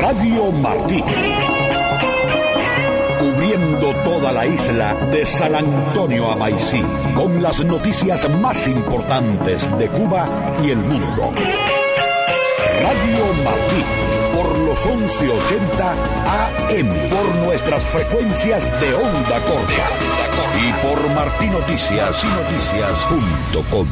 Radio Martí. Cubriendo toda la isla de San Antonio a Maicí, con las noticias más importantes de Cuba y el mundo. Radio Martí, por los 1180 AM, por nuestras frecuencias de onda corta y por martinoticias.com.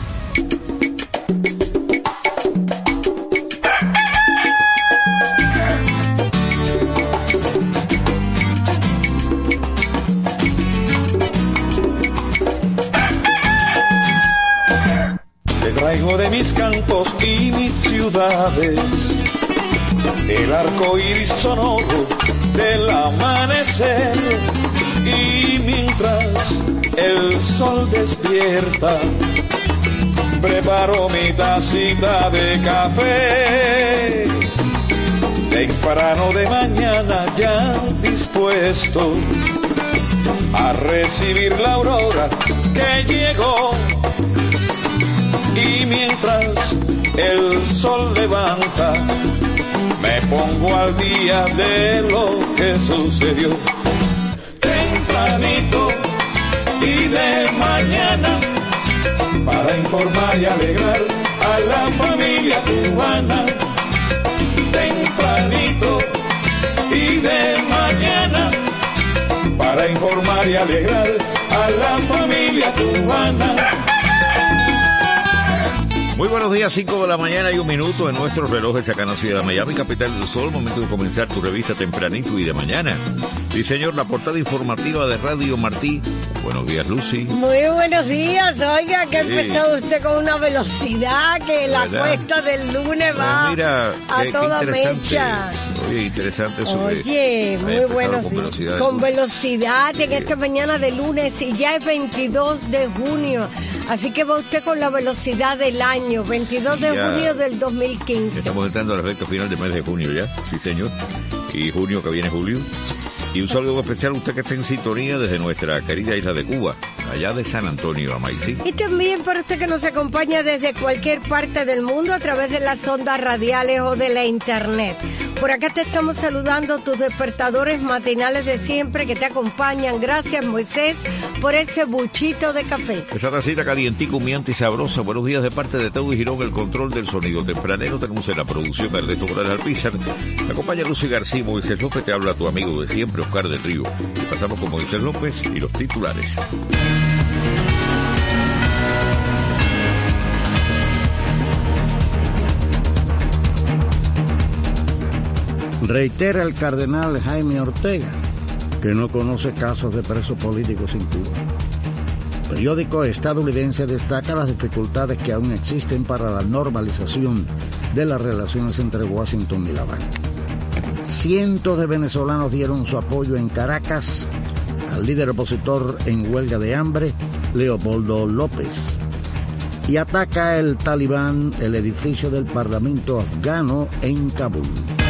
Traigo de mis cantos y mis ciudades el arco iris sonoro del amanecer, y mientras el sol despierta preparo mi tacita de café temprano de mañana, ya dispuesto a recibir la aurora que llegó. Y mientras el sol levanta, me pongo al día de lo que sucedió. Tempranito y de mañana, para informar y alegrar a la familia cubana. Tempranito y de mañana, para informar y alegrar a la familia cubana. Muy buenos días, 5 de la mañana y 1 minuto en nuestros relojes acá en la ciudad de Miami, capital del sol. Momento de comenzar tu revista tempranito y de mañana. Sí, señor, la portada informativa de Radio Martí. Buenos días, Lucy. Muy buenos días. Oiga, que ha empezado usted con una velocidad que la cuesta del lunes va a toda mecha. Oye, interesante eso. Oye, muy buenos días. Con velocidad en esta mañana de lunes, y ya es 22 de junio. Así que va usted con la velocidad del año, 22 de junio del 2015. Estamos entrando a la recta final del mes de junio ya, sí señor. Y junio que viene julio. Y un saludo especial a usted que está en sintonía desde nuestra querida isla de Cuba, allá de San Antonio a Maicí. Y también para usted que nos acompaña desde cualquier parte del mundo a través de las ondas radiales o de la internet. Por acá te estamos saludando, tus despertadores matinales de siempre que te acompañan. Gracias, Moisés, por ese buchito de café. Esa tacita calientica, humeante y sabrosa. Buenos días de parte de Teudo Girón, el control del sonido tempranero. Tenemos en la producción Ernesto Morales Alpizar. Me acompaña Lucy García, Moisés López, te habla tu amigo de siempre, Oscar del Río. Y pasamos con Moisés López y los titulares. Reitera el cardenal Jaime Ortega que no conoce casos de presos políticos en Cuba. El periódico estadounidense destaca las dificultades que aún existen para la normalización de las relaciones entre Washington y La Habana. Cientos de venezolanos dieron su apoyo en Caracas al líder opositor en huelga de hambre, Leopoldo López. Y ataca el talibán el edificio del Parlamento afgano en Kabul.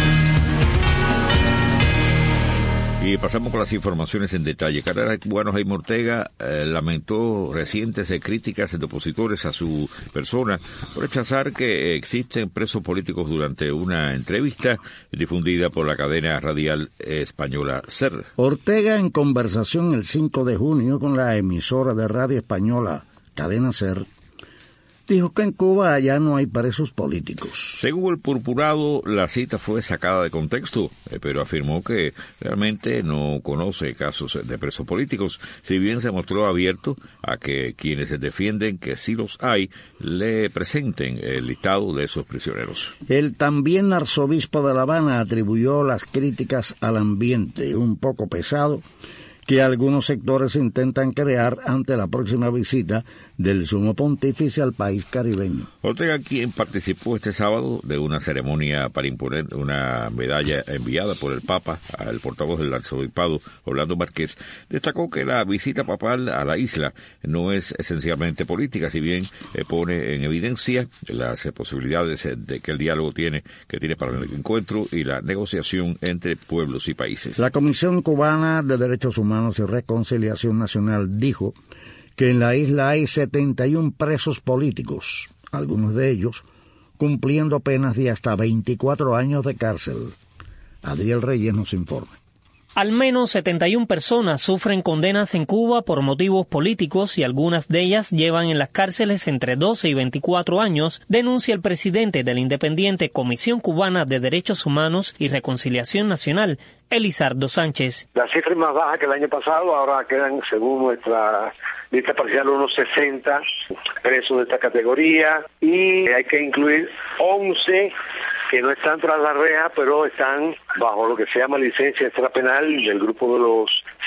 Y pasamos con las informaciones en detalle. Cardenal cubano Jaime Ortega lamentó recientes críticas de opositores a su persona por rechazar que existen presos políticos durante una entrevista difundida por la cadena radial española SER. Ortega, en conversación el 5 de junio con la emisora de radio española Cadena SER, dijo que en Cuba ya no hay presos políticos. Según el purpurado, la cita fue sacada de contexto, pero afirmó que realmente no conoce casos de presos políticos, si bien se mostró abierto a que quienes defienden que sí los hay, le presenten el listado de esos prisioneros. El también arzobispo de La Habana atribuyó las críticas al ambiente un poco pesado que algunos sectores intentan crear ante la próxima visita del sumo pontífice al país caribeño. Ortega, quien participó este sábado de una ceremonia para imponer una medalla enviada por el Papa al portavoz del arzobispado, Orlando Márquez, destacó que la visita papal a la isla no es esencialmente política, si bien pone en evidencia las posibilidades de que el diálogo tiene para el encuentro y la negociación entre pueblos y países. La Comisión Cubana de Derechos Humanos y Reconciliación Nacional dijo que en la isla hay 71 presos políticos, algunos de ellos cumpliendo penas de hasta 24 años de cárcel. Adriel Reyes nos informa. Al menos 71 personas sufren condenas en Cuba por motivos políticos y algunas de ellas llevan en las cárceles entre 12 y 24 años, denuncia el presidente de la independiente Comisión Cubana de Derechos Humanos y Reconciliación Nacional, Elizardo Sánchez. La cifra es más baja que el año pasado, ahora quedan, según nuestra lista parcial, unos 60 presos de esta categoría y hay que incluir 11 que no están tras la reja, pero están bajo lo que se llama licencia extrapenal del grupo de los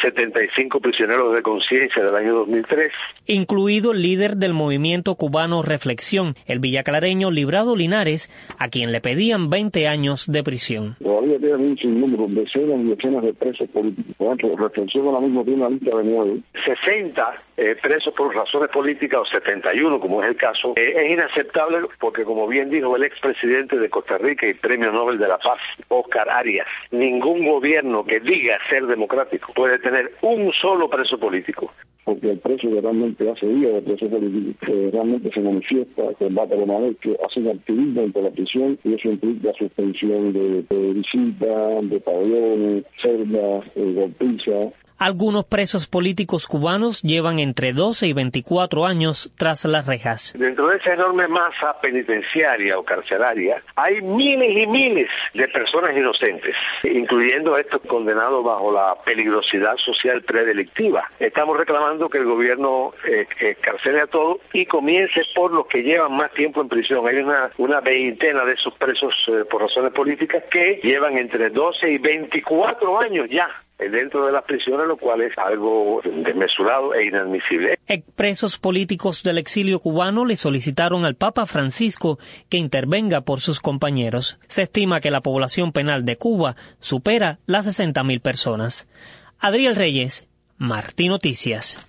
75 prisioneros de conciencia del año 2003. Incluido el líder del movimiento cubano Reflexión, el villaclareño Librado Linares, a quien le pedían 20 años de prisión. Todavía tienen un sinnúmero, decenas y decenas de presos políticos. Por ejemplo, Reflexión ahora mismo tiene una lista de 9. 60 presos por razones políticas o 71, como es el caso. Es inaceptable porque, como bien dijo el expresidente de Costa Rica y Premio Nobel de la Paz, Oscar Arias, ningún gobierno que diga ser democrático puede tener un solo preso político. Porque el preso que realmente hace día de preso político, que realmente se manifiesta, combate la manera que hace un activismo dentro de la prisión, y eso implica suspensión de visitas, de pabellones, celdas, golpizas. Algunos presos políticos cubanos llevan entre 12 y 24 años tras las rejas. Dentro de esa enorme masa penitenciaria o carcelaria hay miles y miles de personas inocentes, incluyendo estos condenados bajo la peligrosidad social predelictiva. Estamos reclamando que el gobierno carcele a todos y comience por los que llevan más tiempo en prisión. Hay una veintena de esos presos por razones políticas que llevan entre 12 y 24 años ya dentro de las prisiones, lo cual es algo desmesurado e inadmisible. Expresos políticos del exilio cubano le solicitaron al Papa Francisco que intervenga por sus compañeros. Se estima que la población penal de Cuba supera las 60.000 personas. Adriel Reyes, Martí Noticias.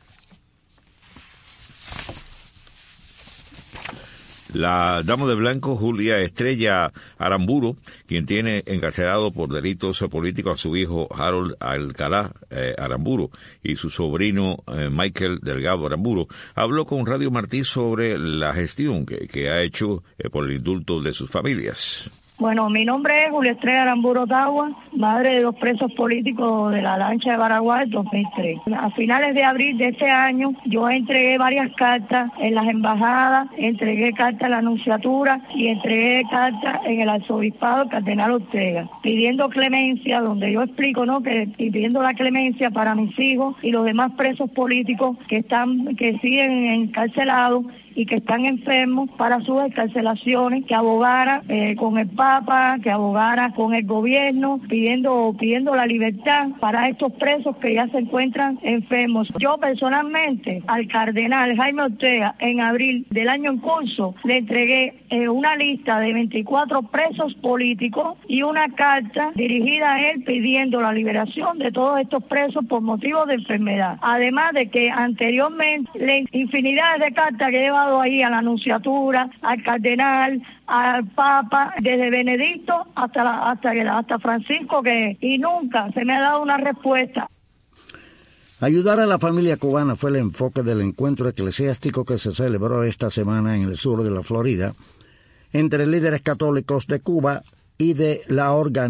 La dama de blanco Julia Estrella Aramburu, quien tiene encarcelado por delitos políticos a su hijo Harold Alcalá Aramburu y su sobrino Michael Delgado Aramburu, habló con Radio Martí sobre la gestión que ha hecho por el indulto de sus familias. Bueno, mi nombre es Julia Estrella Aramburu Ottawa, madre de 2 presos políticos de la lancha de Baraguá 2003. A finales de abril de este año, yo entregué varias cartas en las embajadas, entregué cartas en la Nunciatura y entregué cartas en el arzobispado del Cardenal Ortega, pidiendo clemencia, donde yo explico, ¿no?, que pidiendo la clemencia para mis hijos y los demás presos políticos que siguen encarcelados y que están enfermos, para sus excarcelaciones, que abogara con el Papa, que abogara con el gobierno, pidiendo la libertad para estos presos que ya se encuentran enfermos. Yo personalmente al cardenal Jaime Ortega en abril del año en curso le entregué una lista de 24 presos políticos y una carta dirigida a él pidiendo la liberación de todos estos presos por motivos de enfermedad. Además de que anteriormente infinidad de cartas que he llevado ahí a la Nunciatura, al cardenal, al Papa, desde Benedicto hasta Francisco, y nunca se me ha dado una respuesta. Ayudar a la familia cubana fue el enfoque del encuentro eclesiástico que se celebró esta semana en el sur de la Florida entre líderes católicos de Cuba y de la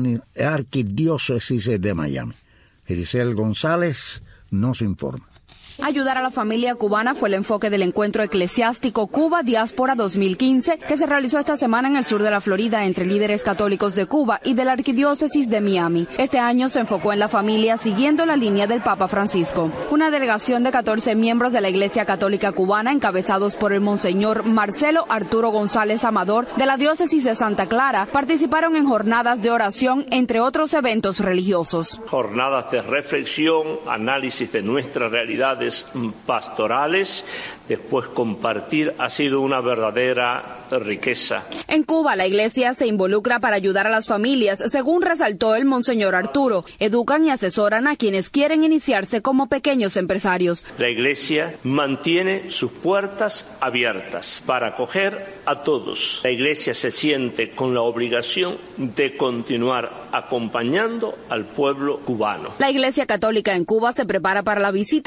Arquidiócesis de Miami. Giselle González nos informa. Ayudar a la familia cubana fue el enfoque del encuentro eclesiástico Cuba Diáspora 2015 que se realizó esta semana en el sur de la Florida entre líderes católicos de Cuba y de la Arquidiócesis de Miami. Este año se enfocó en la familia siguiendo la línea del Papa Francisco. Una delegación de 14 miembros de la Iglesia Católica Cubana, encabezados por el Monseñor Marcelo Arturo González Amador de la Diócesis de Santa Clara, participaron en jornadas de oración, entre otros eventos religiosos. Jornadas de reflexión, análisis de nuestras realidades pastorales, después compartir, ha sido una verdadera riqueza. En Cuba, la Iglesia se involucra para ayudar a las familias, según resaltó el Monseñor Arturo. Educan y asesoran a quienes quieren iniciarse como pequeños empresarios. La Iglesia mantiene sus puertas abiertas para acoger a todos. La Iglesia se siente con la obligación de continuar acompañando al pueblo cubano. La Iglesia Católica en Cuba se prepara para la visita del Papa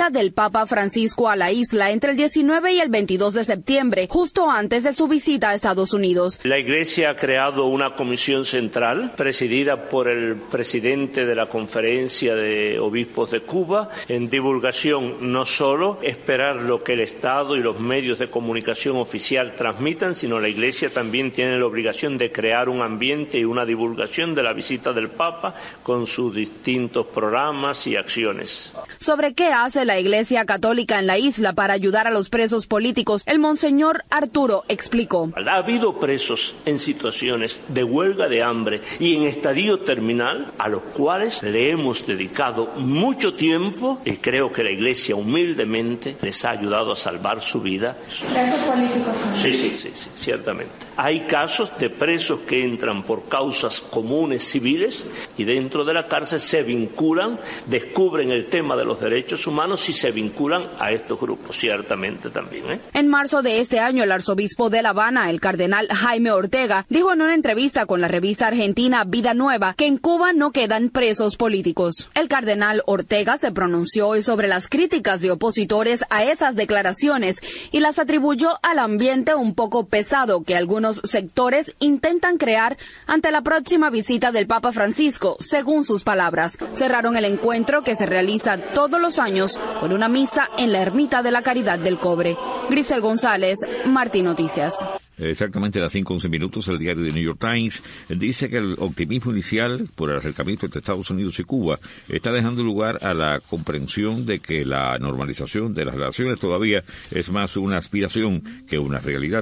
Papa Francisco a la isla entre el 19 y el 22 de septiembre, justo antes de su visita a Estados Unidos. La Iglesia ha creado una comisión central presidida por el presidente de la Conferencia de Obispos de Cuba, en divulgación no solo esperar lo que el Estado y los medios de comunicación oficial transmitan, sino la Iglesia también tiene la obligación de crear un ambiente y una divulgación de la visita del Papa con sus distintos programas y acciones. Sobre qué hace la Iglesia Católica en la isla para ayudar a los presos políticos, el Monseñor Arturo explicó. Ha habido presos en situaciones de huelga de hambre y en estadio terminal a los cuales le hemos dedicado mucho tiempo y creo que la Iglesia humildemente les ha ayudado a salvar su vida. ¿Presos políticos? Sí, ciertamente. Hay casos de presos que entran por causas comunes civiles y dentro de la cárcel se vinculan, descubren el tema de los derechos humanos y se vinculan a estos grupos, ciertamente también. En marzo de este año, el arzobispo de La Habana, el cardenal Jaime Ortega, dijo en una entrevista con la revista argentina Vida Nueva que en Cuba no quedan presos políticos. El cardenal Ortega se pronunció hoy sobre las críticas de opositores a esas declaraciones y las atribuyó al ambiente un poco pesado que algunos sectores intentan crear ante la próxima visita del Papa Francisco, según sus palabras. Cerraron el encuentro que se realiza todos los años con una misa en la Ermita de la Caridad del Cobre. Grisel González, Martín Noticias. Exactamente a las 5:11, el diario The New York Times dice que el optimismo inicial por el acercamiento entre Estados Unidos y Cuba está dejando lugar a la comprensión de que la normalización de las relaciones todavía es más una aspiración que una realidad.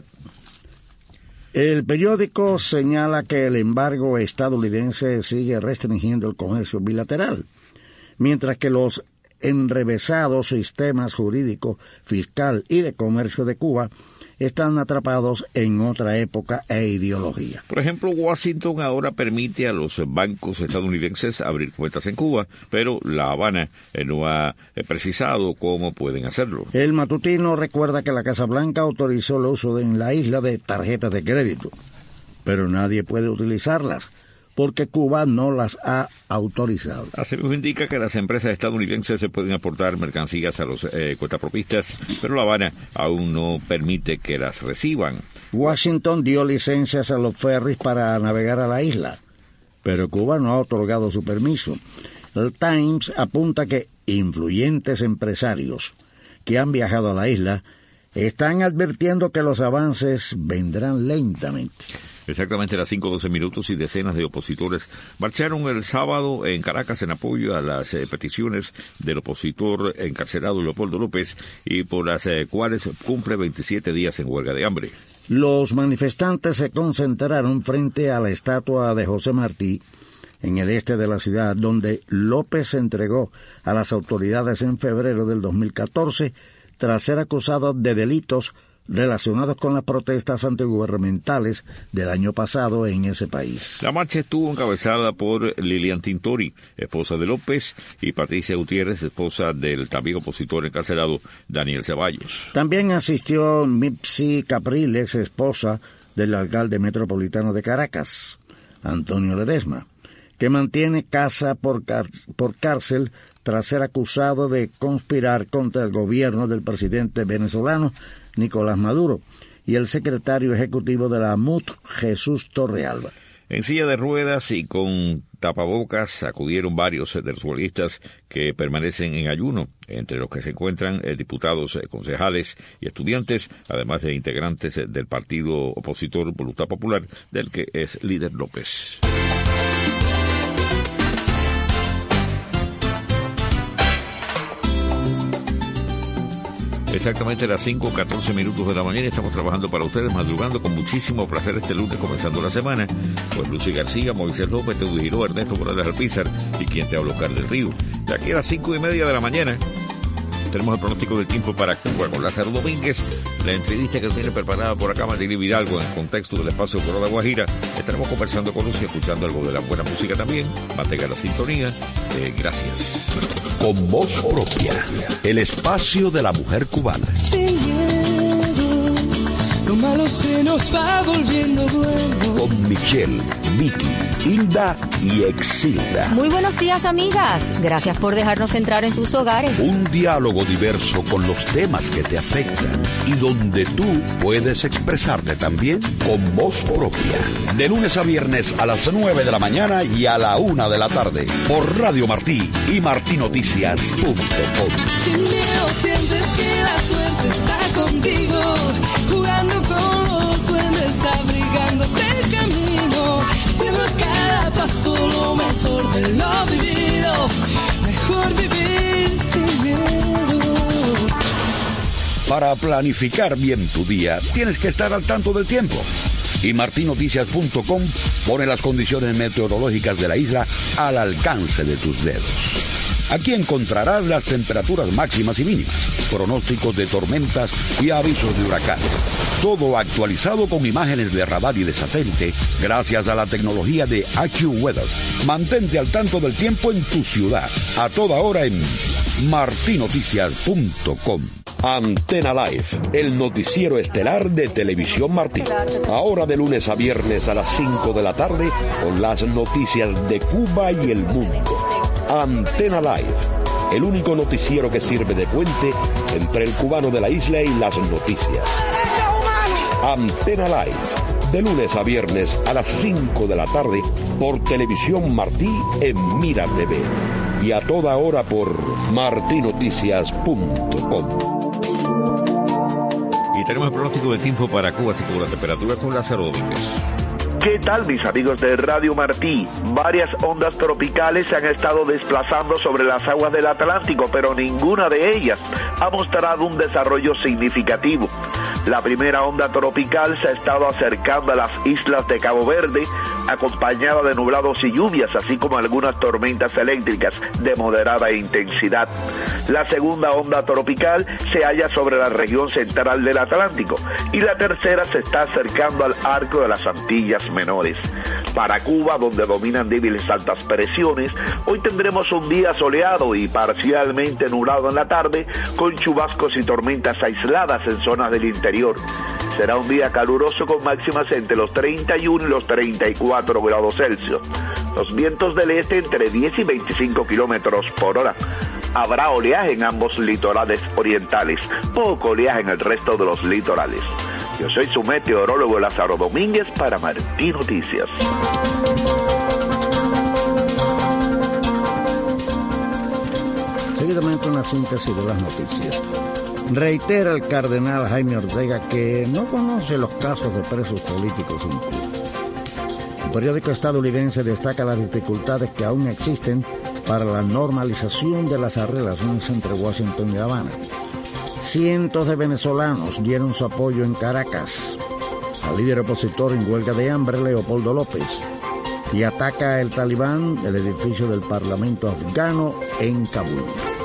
El periódico señala que el embargo estadounidense sigue restringiendo el comercio bilateral, mientras que los enrevesados sistemas jurídico, fiscal y de comercio de Cuba están atrapados en otra época e ideología. Por ejemplo, Washington ahora permite a los bancos estadounidenses abrir cuentas en Cuba, pero La Habana no ha precisado cómo pueden hacerlo. El matutino recuerda que la Casa Blanca autorizó el uso en la isla de tarjetas de crédito, pero nadie puede utilizarlas, porque Cuba no las ha autorizado. Asimismo indica que las empresas estadounidenses se pueden aportar mercancías a los cuentapropistas, pero La Habana aún no permite que las reciban. Washington dio licencias a los ferries para navegar a la isla, pero Cuba no ha otorgado su permiso. El Times apunta que influyentes empresarios que han viajado a la isla están advirtiendo que los avances vendrán lentamente. Exactamente a las 5:12 y decenas de opositores marcharon el sábado en Caracas en apoyo a las peticiones del opositor encarcelado Leopoldo López y por las cuales cumple 27 días en huelga de hambre. Los manifestantes se concentraron frente a la estatua de José Martí en el este de la ciudad, donde López se entregó a las autoridades en febrero del 2014 tras ser acusado de delitos relacionados con las protestas antigubernamentales del año pasado en ese país. La marcha estuvo encabezada por Lilian Tintori, esposa de López, y Patricia Gutiérrez, esposa del también opositor encarcelado Daniel Ceballos. También asistió Mipsi Capriles, esposa del alcalde metropolitano de Caracas, Antonio Ledesma, que mantiene casa por cárcel tras ser acusado de conspirar contra el gobierno del presidente venezolano Nicolás Maduro y el secretario ejecutivo de la MUT, Jesús Torrealba. En silla de ruedas y con tapabocas acudieron varios de los huelguistas que permanecen en ayuno, entre los que se encuentran diputados, concejales y estudiantes, además de integrantes del partido opositor Voluntad Popular, del que es líder López. Exactamente a las 5:14 de la mañana estamos trabajando para ustedes, madrugando con muchísimo placer este lunes, comenzando la semana. Pues Lucy García, Moisés López, Teodoro Giró, Ernesto Morales Alpizar y quien te habla, Oscar del Río. De aquí a las 5:30 de la mañana tenemos el pronóstico del tiempo para Cuba con Lázaro Domínguez, la entrevista que tiene preparada por acá Madrid Hidalgo en el contexto del espacio Corona Guajira. Estaremos conversando con Lucy, escuchando algo de la buena música también. Mantenga la sintonía. Gracias. Con voz propia, el espacio de la mujer cubana. Sin miedo, lo malo se nos va volviendo bueno. Con Michelle, Vicky Hilda y Exilda. Muy buenos días, amigas. Gracias por dejarnos entrar en sus hogares. Un diálogo diverso con los temas que te afectan y donde tú puedes expresarte también con voz propia. De lunes a viernes a las 9 de la mañana y a la 1 de la tarde por Radio Martí y martinoticias.com. Sin miedo sientes que la suerte está contigo, jugando con los duendes, abrigándote el camino, siendo cada paso lo mejor de lo vivido, mejor vivir sin miedo. Para planificar bien tu día, tienes que estar al tanto del tiempo. Y martinoticias.com pone las condiciones meteorológicas de la isla al alcance de tus dedos. Aquí encontrarás las temperaturas máximas y mínimas, pronósticos de tormentas y avisos de huracanes. Todo actualizado con imágenes de radar y de satélite gracias a la tecnología de AccuWeather. Mantente al tanto del tiempo en tu ciudad, a toda hora en martinoticias.com. Antena Live, el noticiero estelar de Televisión Martí. Ahora de lunes a viernes a las 5 de la tarde con las noticias de Cuba y el mundo. Antena Live, el único noticiero que sirve de puente entre el cubano de la isla y las noticias. Antena Live, de lunes a viernes a las 5 de la tarde por Televisión Martí en Mira TV y a toda hora por martinoticias.com. Y tenemos el pronóstico de tiempo para Cuba, así como la temperatura con Lázaro Domínguez. ¿Qué tal, mis amigos de Radio Martí? Varias ondas tropicales se han estado desplazando sobre las aguas del Atlántico, pero ninguna de ellas ha mostrado un desarrollo significativo. La primera onda tropical se ha estado acercando a las islas de Cabo Verde, acompañada de nublados y lluvias, así como algunas tormentas eléctricas de moderada intensidad. La segunda onda tropical se halla sobre la región central del Atlántico y la tercera se está acercando al arco de las Antillas Menores. Para Cuba, donde dominan débiles altas presiones, hoy tendremos un día soleado y parcialmente nublado en la tarde, con chubascos y tormentas aisladas en zonas del interior. Será un día caluroso con máximas entre los 31 y los 34 grados Celsius. Los vientos del este entre 10 y 25 kilómetros por hora. Habrá oleaje en ambos litorales orientales, poco oleaje en el resto de los litorales. Yo soy su meteorólogo Lázaro Domínguez para Martí Noticias. Seguidamente una síntesis de las noticias. Reitera el cardenal Jaime Ortega que no conoce los casos de presos políticos en Cuba. El periódico estadounidense destaca las dificultades que aún existen para la normalización de las relaciones entre Washington y Habana. Cientos de venezolanos dieron su apoyo en Caracas al líder opositor en huelga de hambre, Leopoldo López, y ataca el talibán el edificio del Parlamento afgano en Kabul.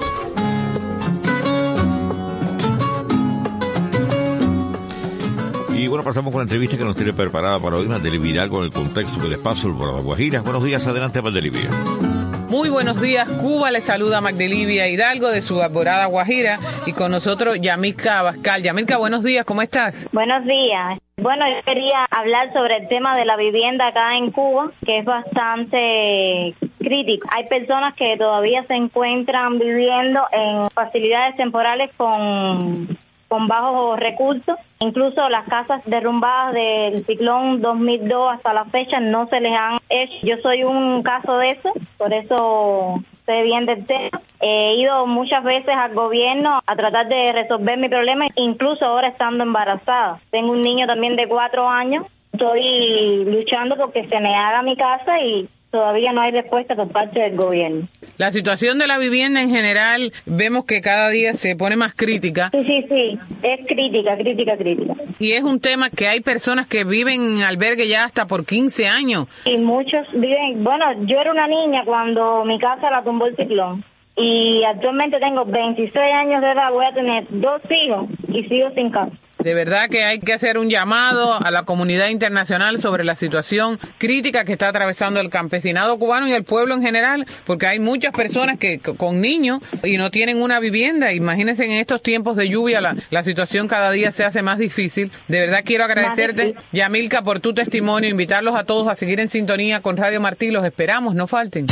Y bueno, pasamos con la entrevista que nos tiene preparada para hoy Magdalena Vidal con el contexto del espacio por las Guajiras. Buenos días, adelante Magdalena. Muy buenos días, Cuba. Les saluda Magdalena Hidalgo de su alborada Guajira y con nosotros Yamilka Abascal. Yamilka, buenos días, ¿cómo estás? Buenos días. Bueno, yo quería hablar sobre el tema de la vivienda acá en Cuba, que es bastante crítico. Hay personas que todavía se encuentran viviendo en facilidades temporales con bajos recursos. Incluso las casas derrumbadas del ciclón 2002 hasta la fecha no se les han hecho. Yo soy un caso de eso, por eso sé bien del tema. He ido muchas veces al gobierno a tratar de resolver mi problema, incluso ahora estando embarazada. Tengo un niño también de 4 años. Estoy luchando porque se me haga mi casa y todavía no hay respuesta por parte del gobierno. La situación de la vivienda en general, vemos que cada día se pone más crítica. Sí, es crítica. Y es un tema que hay personas que viven en albergue ya hasta por 15 años. Y muchos viven, bueno, yo era una niña cuando mi casa la tumbó el ciclón. Y actualmente tengo 26 años de edad, voy a tener 2 hijos y sigo sin casa. De verdad que hay que hacer un llamado a la comunidad internacional sobre la situación crítica que está atravesando el campesinado cubano y el pueblo en general, porque hay muchas personas que con niños y no tienen una vivienda. Imagínense, en estos tiempos de lluvia la situación cada día se hace más difícil. De verdad quiero agradecerte, Yamilka, por tu testimonio, invitarlos a todos a seguir en sintonía con Radio Martí. Los esperamos, no falten.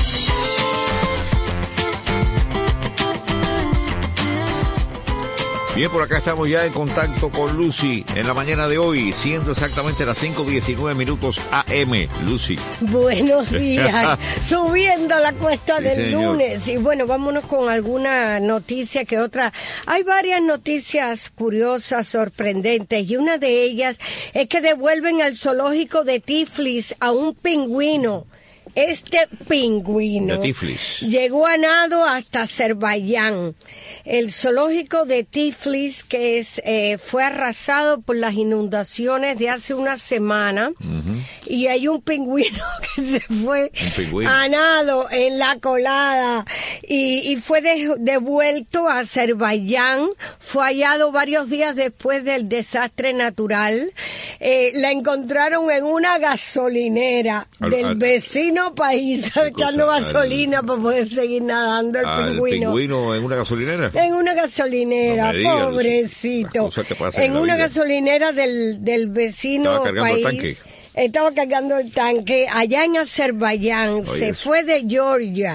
Bien, por acá estamos ya en contacto con Lucy en la mañana de hoy, siendo exactamente las 5:19 AM. Lucy. Buenos días. Subiendo la cuesta Sí, del señor. lunes. Y bueno, vámonos con alguna noticia que otra. Hay varias noticias curiosas, sorprendentes, y una de ellas es que devuelven al zoológico de Tiflis a un pingüino. Este pingüino De Tiflis. llegó a nado hasta Azerbaiyán. El zoológico de Tiflis, que fue arrasado por las inundaciones de hace una semana, y hay un pingüino que se fue a nado en la colada y fue devuelto a Azerbaiyán. Fue hallado varios días después del desastre natural. La encontraron en una gasolinera del vecino país, echando gasolina para poder seguir nadando el pingüino. ¿El pingüino en una gasolinera? En una gasolinera, No me digas, pobrecito. Las cosas que pasan En la una vida. gasolinera del vecino Estaba cargando el país. tanque. Estaba cargando el tanque allá en Azerbaiyán. Oye, se eso. fue de Georgia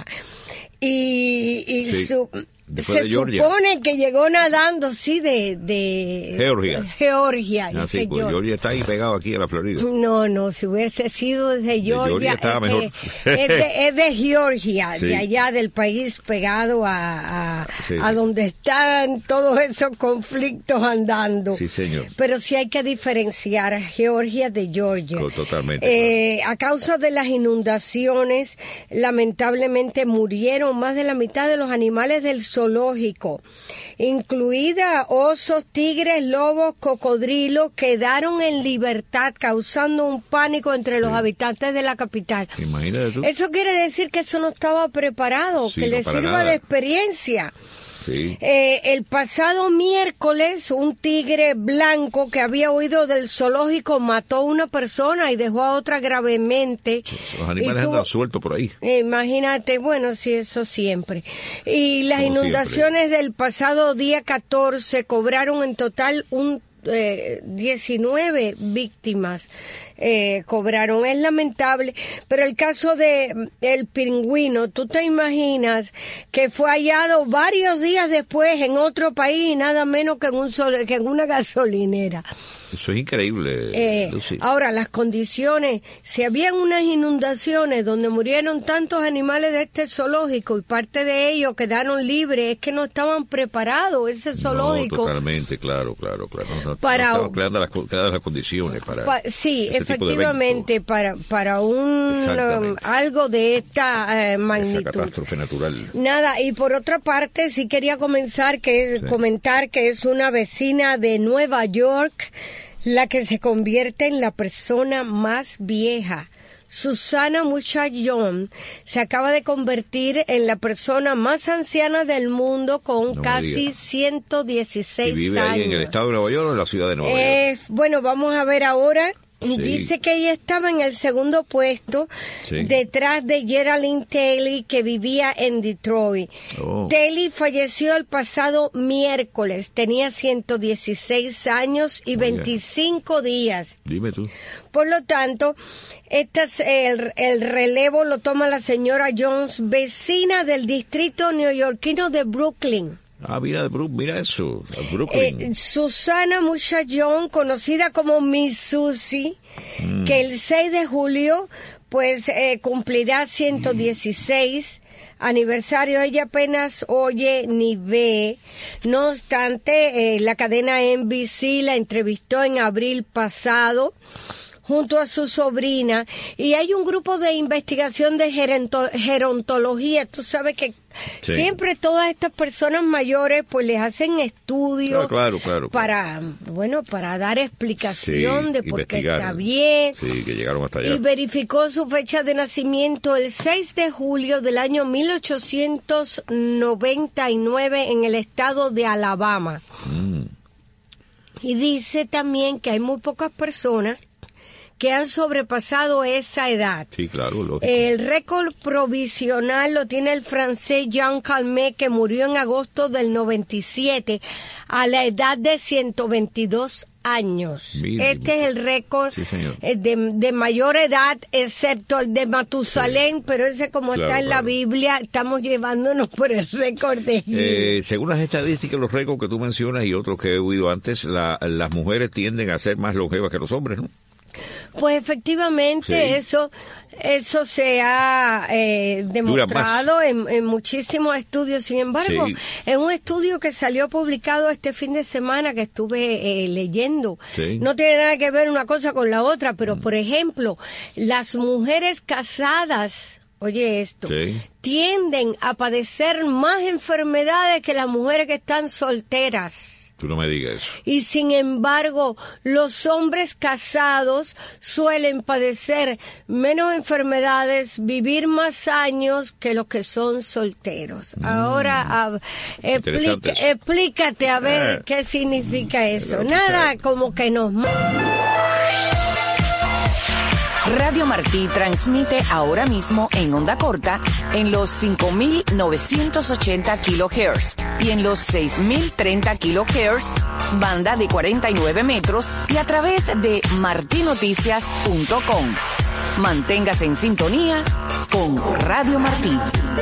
y Sí. Después se de Georgia. supone que llegó nadando, sí, de Georgia. Georgia. Ah, sí, pues Georgia está ahí pegado aquí a la Florida. No, si hubiese sido desde Georgia, estaba mejor. es de Georgia, Sí. de allá del país pegado a Sí. donde están todos esos conflictos andando. Sí, señor. Pero sí hay que diferenciar Georgia de Georgia. Totalmente. A causa de las inundaciones, lamentablemente murieron más de la mitad de los animales del zoológico, incluida osos, tigres, lobos, cocodrilos, quedaron en libertad, causando un pánico entre los habitantes de la capital. Imagínate tú. Eso quiere decir que eso no estaba preparado, Sí, que no, le para sirva nada. de experiencia. Sí. El pasado miércoles, un tigre blanco que había huido del zoológico mató a una persona y dejó a otra gravemente. Los animales Y tuvo- andan sueltos por ahí. Imagínate, bueno, sí, eso siempre. Y las Como inundaciones del pasado día 14 cobraron en total 19 víctimas. Cobraron, es lamentable, pero el caso de el pingüino, tú te imaginas que fue hallado varios días después en otro país, nada menos que que en una gasolinera. Eso es increíble, Lucy. Ahora, las condiciones, si habían unas inundaciones donde murieron tantos animales de este zoológico y parte de ellos quedaron libres, es que no estaban preparados ese zoológico. No, totalmente, claro. No Para- estaban creando las condiciones para Sí, ese tipo de efectivamente, para Exactamente. algo de esta esa magnitud. catástrofe natural. Nada, y por otra parte, sí quería comentar que es una vecina de Nueva York la que se convierte en la persona más vieja. Susana Muchayón se acaba de convertir en la persona más anciana del mundo con No me casi digas. 116 ¿Y vive años. ahí en el estado de Nueva York o en la ciudad de Nueva York? Bueno, vamos a ver ahora. Sí. Dice que ella estaba en el segundo puesto, Sí. detrás de Geraldine Telly, que vivía en Detroit. Oh. Telly falleció el pasado miércoles, tenía 116 años y Oiga. 25 días. Dime tú. Por lo tanto, el relevo lo toma la señora Jones, vecina del distrito neoyorquino de Brooklyn. Ah, mira eso, Brooklyn. Susana Muchayón, conocida como Miss Susie, que el 6 de julio pues cumplirá 116 aniversario. Ella apenas oye ni ve. No obstante, la cadena NBC la entrevistó en abril pasado junto a su sobrina, y hay un grupo de investigación de gerontología. Tú sabes que siempre todas estas personas mayores pues les hacen estudios Claro. para dar explicación Sí, de por qué investigar. está bien. Sí, que llegaron hasta allá. Y verificó su fecha de nacimiento el 6 de julio del año 1899 en el estado de Alabama. Y dice también que hay muy pocas personas que han sobrepasado esa edad. Sí, claro, lógico. El récord provisional lo tiene el francés Jean Calmet, que murió en agosto del 97 a la edad de 122 años. Este es el récord de mayor edad, excepto el de Matusalén, pero ese como está en la Biblia, estamos llevándonos por el récord de según las estadísticas, los récords que tú mencionas y otros que he oído antes, las mujeres tienden a ser más longevas que los hombres, ¿no? Pues efectivamente eso se ha demostrado en muchísimos estudios. Sin embargo, en un estudio que salió publicado este fin de semana que estuve leyendo, no tiene nada que ver una cosa con la otra, pero por ejemplo, las mujeres casadas, oye esto, tienden a padecer más enfermedades que las mujeres que están solteras. Tú no me digas eso. Y sin embargo, los hombres casados suelen padecer menos enfermedades, vivir más años que los que son solteros. Ahora, explícate a ver qué significa eso. Nada como que nos... Radio Martí transmite ahora mismo en onda corta en los 5.980 kHz y en los 6.030 kHz, banda de 49 metros y a través de martinoticias.com. Manténgase en sintonía con Radio Martí.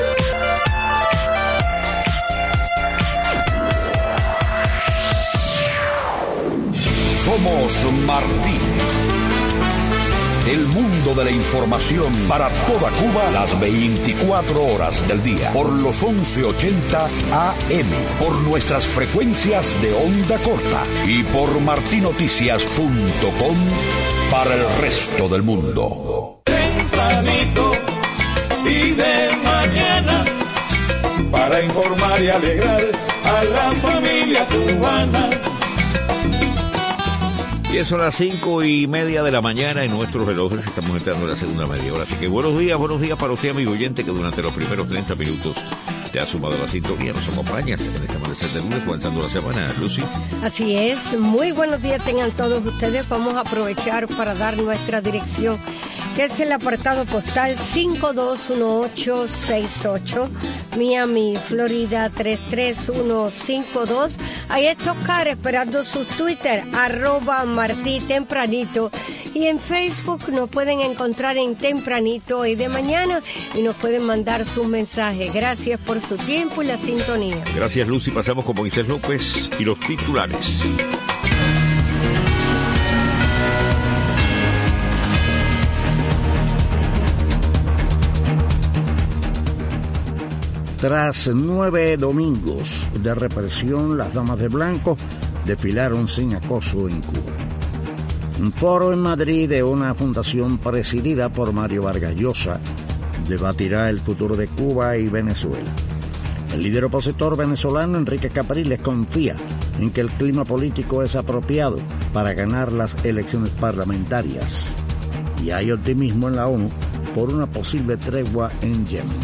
Somos Martí. El mundo de la información para toda Cuba las 24 horas del día. Por los 1180 AM. Por nuestras frecuencias de onda corta. Y por martinoticias.com para el resto del mundo. Tempranito y de mañana, para informar y alegrar a la familia cubana. Y son las 5:30 de la mañana en nuestros relojes. Estamos entrando en la segunda media hora. Así que buenos días para usted, amigo oyente, que durante los primeros 30 minutos te ha sumado a la sintonía. Nos acompañas en este amanecer de lunes, comenzando la semana, Lucy. Así es. Muy buenos días tengan todos ustedes. Vamos a aprovechar para dar nuestra dirección, que es el apartado postal 521868, Miami, Florida 33152. Ahí está Oscar esperando sus Twitter, @Martí Tempranito. Y en Facebook nos pueden encontrar en Tempranito y de mañana y nos pueden mandar sus mensajes. Gracias por su tiempo y la sintonía. Gracias, Lucy. Pasamos con Moisés López y los titulares. Tras 9 domingos de represión, las damas de blanco desfilaron sin acoso en Cuba. Un foro en Madrid de una fundación presidida por Mario Vargas Llosa debatirá el futuro de Cuba y Venezuela. El líder opositor venezolano Enrique Capriles confía en que el clima político es apropiado para ganar las elecciones parlamentarias. Y hay optimismo en la ONU por una posible tregua en Yemen.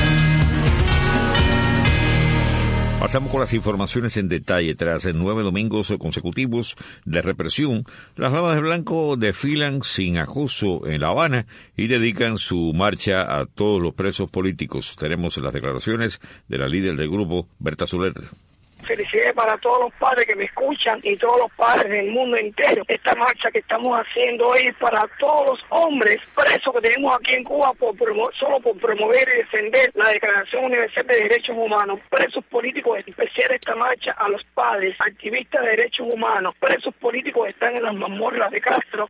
Pasamos con las informaciones en detalle. Tras 9 domingos consecutivos de represión, las damas de blanco desfilan sin acoso en La Habana y dedican su marcha a todos los presos políticos. Tenemos las declaraciones de la líder del grupo, Berta Soler. Felicidades para todos los padres que me escuchan y todos los padres del mundo entero. Esta marcha que estamos haciendo hoy es para todos los hombres presos que tenemos aquí en Cuba solo por promover y defender la Declaración Universal de Derechos Humanos. Presos políticos, especial esta marcha a los padres, activistas de derechos humanos, presos políticos que están en las mazmorras de Castro.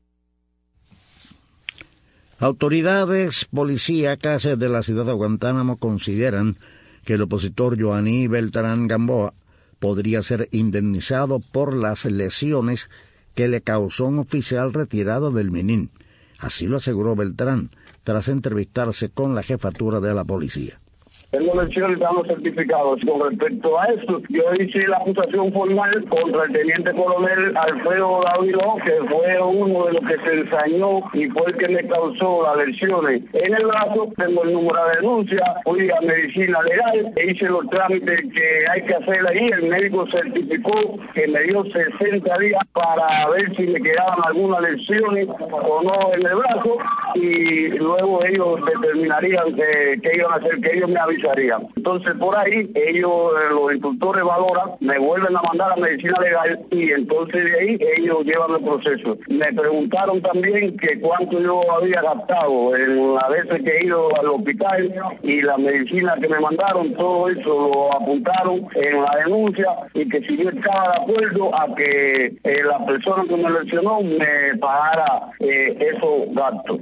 Autoridades policíacas de la ciudad de Guantánamo consideran que el opositor Joaní Beltrán Gamboa podría ser indemnizado por las lesiones que le causó un oficial retirado del Minin. Así lo aseguró Beltrán tras entrevistarse con la jefatura de la policía. Tengo elecciones dando certificados. Con respecto a esto, yo hice la acusación formal contra el teniente coronel Alfredo Dávilo, que fue uno de los que se ensañó y fue el que me causó las lesiones en el brazo. Tengo el número de denuncia, fui a medicina legal, hice los trámites que hay que hacer ahí. El médico certificó que me dio 60 días para ver si me quedaban algunas lesiones o no en el brazo, y luego ellos determinarían qué iban a hacer, que ellos me avisarían. Entonces por ahí ellos, los instructores valoran, me vuelven a mandar a medicina legal y entonces de ahí ellos llevan el proceso. Me preguntaron también que cuánto yo había gastado en las veces que he ido al hospital y la medicina que me mandaron, todo eso lo apuntaron en la denuncia, y que si yo estaba de acuerdo a que la persona que me lesionó me pagara esos gastos.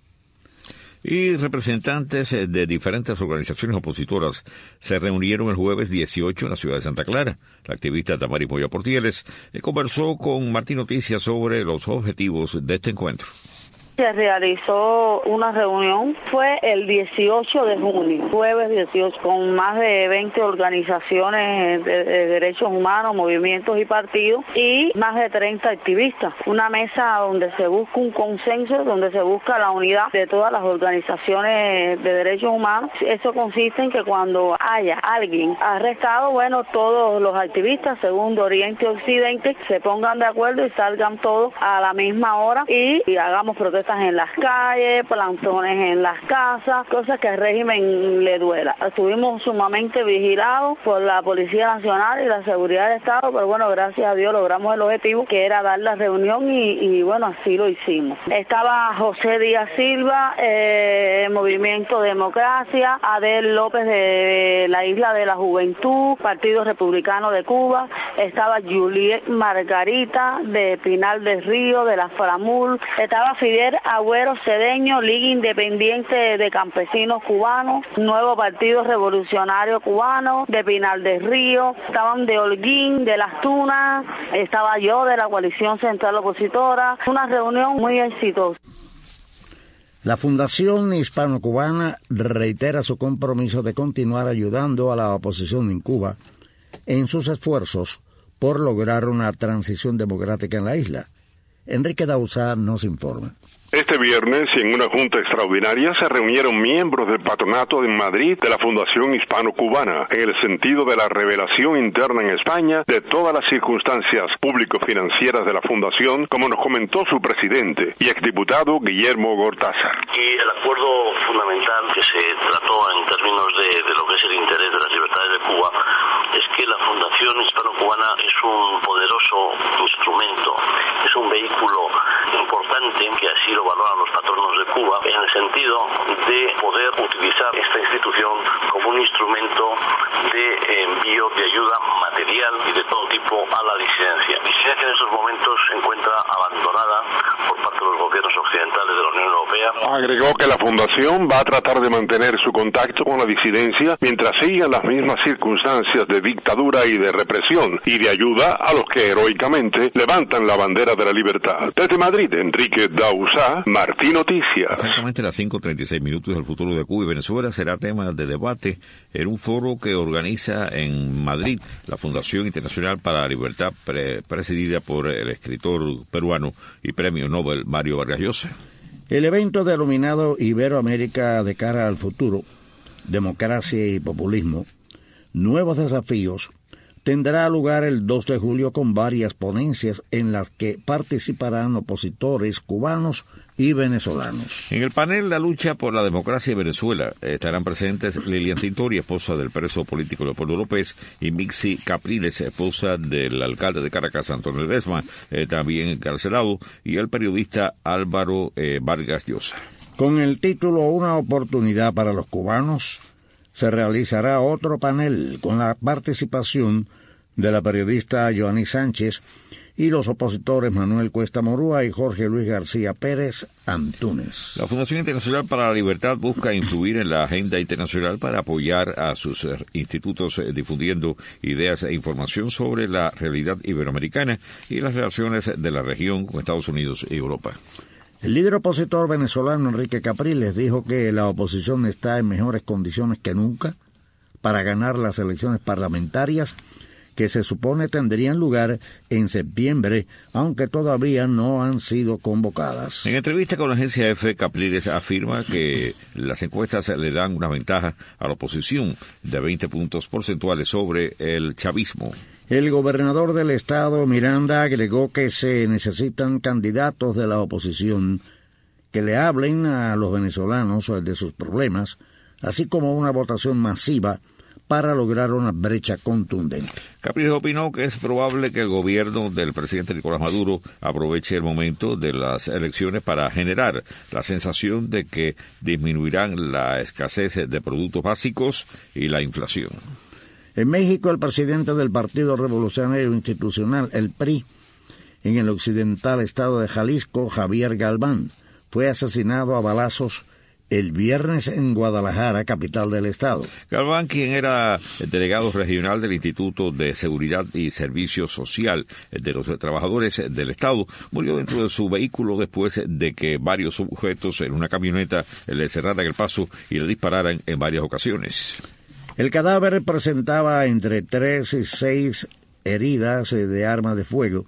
Y representantes de diferentes organizaciones opositoras se reunieron el jueves 18 en la ciudad de Santa Clara. La activista Damaris Moya Portieles conversó con Martín Noticias sobre los objetivos de este encuentro. Se realizó una reunión, fue el 18 de junio, jueves 18, con más de 20 organizaciones de derechos humanos, movimientos y partidos, y más de 30 activistas. Una mesa donde se busca un consenso, donde se busca la unidad de todas las organizaciones de derechos humanos. Eso consiste en que cuando haya alguien arrestado, bueno, todos los activistas, según de Oriente y Occidente, se pongan de acuerdo y salgan todos a la misma hora y hagamos protestas en las calles, plantones en las casas, cosas que al régimen le duela. Estuvimos sumamente vigilados por la Policía Nacional y la Seguridad del Estado, pero bueno, gracias a Dios logramos el objetivo, que era dar la reunión, y bueno, así lo hicimos. Estaba José Díaz Silva, Movimiento Democracia, Adel López de la Isla de la Juventud, Partido Republicano de Cuba, estaba Juliet Margarita de Pinal del Río, de la FRAMUL, estaba Fidel Agüero Cedeño, Liga Independiente de Campesinos Cubanos, Nuevo Partido Revolucionario Cubano, de Pinal del Río, estaban de Holguín, de Las Tunas, estaba yo de la Coalición Central Opositora. Una reunión muy exitosa. La Fundación Hispano-Cubana reitera su compromiso de continuar ayudando a la oposición en Cuba en sus esfuerzos por lograr una transición democrática en la isla. Enrique Dauzá nos informa. Este viernes, en una junta extraordinaria, se reunieron miembros del patronato en Madrid de la Fundación Hispano-Cubana, en el sentido de la revelación interna en España de todas las circunstancias público-financieras de la Fundación, como nos comentó su presidente y exdiputado Guillermo Gortázar. Y el acuerdo fundamental que se trató en términos de lo que es el interés de las libertades de Cuba es que la Fundación Hispano-Cubana es un poderoso instrumento, es un vehículo importante, que así lo valoran los patronos de Cuba, en el sentido de poder utilizar esta institución como un instrumento de envío de ayuda material y de todo tipo a la disidencia. Disidencia que en estos momentos se encuentra abandonada por parte de los gobiernos occidentales de la Unión Europea. Agregó que la Fundación va a tratar de mantener su contacto con la disidencia mientras sigan las mismas circunstancias de dictadura y de represión, y de ayuda a los que heroicamente levantan la bandera de la libertad. Desde Madrid, Enrique Dauzá, Martín Noticias. Exactamente a las 5:36 del futuro de Cuba y Venezuela será tema de debate en un foro que organiza en Madrid la Fundación Internacional para la Libertad, presidida por el escritor peruano y premio Nobel Mario Vargas Llosa. El evento denominado Iberoamérica de cara al futuro, democracia y populismo, nuevos desafíos, tendrá lugar el 2 de julio con varias ponencias en las que participarán opositores cubanos y venezolanos. En el panel La lucha por la democracia en Venezuela estarán presentes Lilian Tintori, esposa del preso político Leopoldo López, y Mixi Capriles, esposa del alcalde de Caracas, Antonio Ledesma, también encarcelado, y el periodista Álvaro Vargas Llosa. Con el título Una oportunidad para los cubanos, se realizará otro panel con la participación de la periodista Joanny Sánchez y los opositores Manuel Cuesta Morúa y Jorge Luis García Pérez Antúnez. La Fundación Internacional para la Libertad busca influir en la agenda internacional para apoyar a sus institutos difundiendo ideas e información sobre la realidad iberoamericana y las relaciones de la región con Estados Unidos y Europa. El líder opositor venezolano Enrique Capriles dijo que la oposición está en mejores condiciones que nunca para ganar las elecciones parlamentarias que se supone tendrían lugar en septiembre, aunque todavía no han sido convocadas. En entrevista con la agencia EFE, Capriles afirma que las encuestas le dan una ventaja a la oposición de 20 puntos porcentuales sobre el chavismo. El gobernador del estado, Miranda, agregó que se necesitan candidatos de la oposición que le hablen a los venezolanos de sus problemas, así como una votación masiva para lograr una brecha contundente. Capriles opinó que es probable que el gobierno del presidente Nicolás Maduro aproveche el momento de las elecciones para generar la sensación de que disminuirán la escasez de productos básicos y la inflación. En México, el presidente del Partido Revolucionario Institucional, el PRI, en el occidental estado de Jalisco, Javier Galván, fue asesinado a balazos el viernes en Guadalajara, capital del estado. Galván, quien era el delegado regional del Instituto de Seguridad y Servicio Social de los Trabajadores del Estado, murió dentro de su vehículo después de que varios sujetos en una camioneta le cerraran el paso y le dispararan en varias ocasiones. El cadáver presentaba entre 3 y 6 heridas de arma de fuego,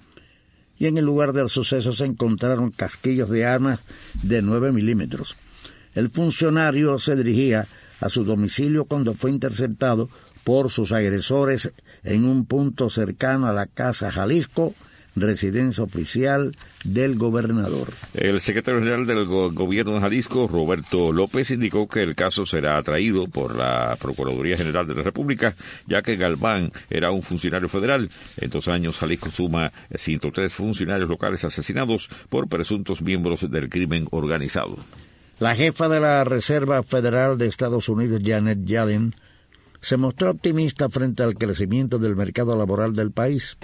y en el lugar del suceso se encontraron casquillos de armas de 9 milímetros. El funcionario se dirigía a su domicilio cuando fue interceptado por sus agresores en un punto cercano a la Casa Jalisco, residencia oficial del gobernador. El secretario general del gobierno de Jalisco, Roberto López, indicó que el caso será atraído por la Procuraduría General de la República, ya que Galván era un funcionario federal. En 2 años, Jalisco suma 103 funcionarios locales asesinados por presuntos miembros del crimen organizado. La jefa de la Reserva Federal de Estados Unidos, Janet Yellen, se mostró optimista frente al crecimiento del mercado laboral del país,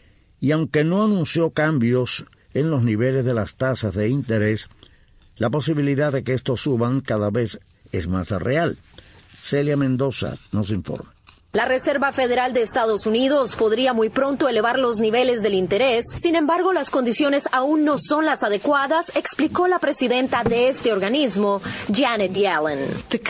y aunque no anunció cambios en los niveles de las tasas de interés, la posibilidad de que estos suban cada vez es más real. Celia Mendoza nos informa. La Reserva Federal de Estados Unidos podría muy pronto elevar los niveles del interés. Sin embargo, las condiciones aún no son las adecuadas, explicó la presidenta de este organismo, Janet Yellen.